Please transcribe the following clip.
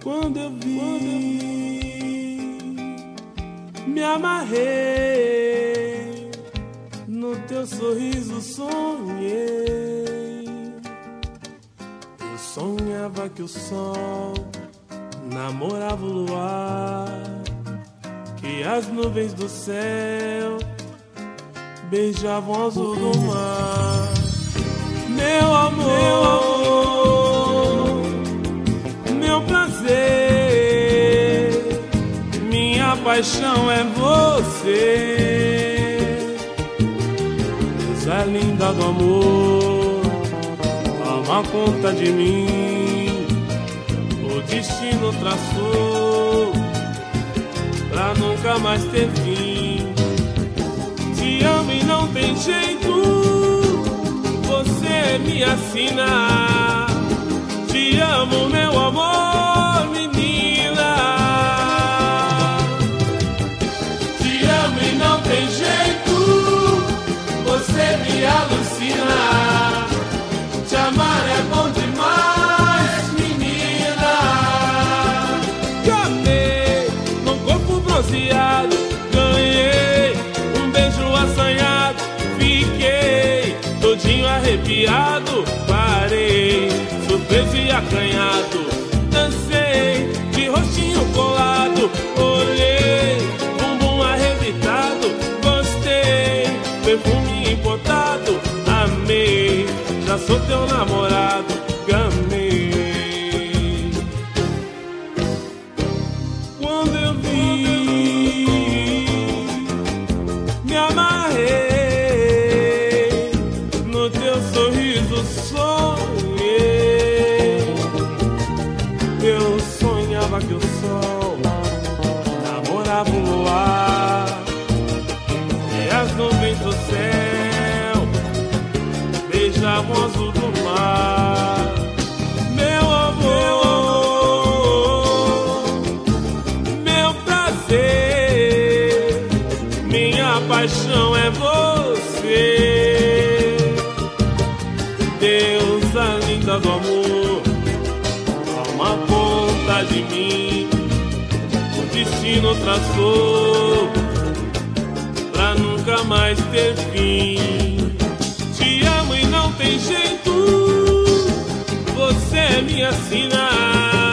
Quando eu vi, me amarrei, no teu sorriso sonhei. Eu sonhava que o sol namorava o luar, que as nuvens do céu beijavam o azul do mar. Meu amor, meu prazer, minha paixão é você. Coisa linda do amor, toma conta de mim. O destino traçou pra nunca mais ter fim. Te amo e não tem jeito, você me assina. Te amo, meu amor, menina. Te amo e não tem jeito, você me alucina. Te amar é bom demais, menina. Te amei num corpo bronzeado, ganhei um beijo assanhado, fiquei todinho arrepiado, parei, surpreso e acanhado, dancei de rostinho colado, olhei, bumbum arrebitado, gostei, perfume importado, amei, já sou teu namorado, gamei. Quando eu vi, me amarrei, no teu sorriso sonhei. Eu sonhava que o sol namorava o luar, e as nuvens do céu beijavam o azul do mar. Meu amor, meu prazer, minha paixão é você. Deusa linda do amor, toma conta de mim. O destino traçou pra nunca mais ter fim. Te amo e não tem jeito, você me assina.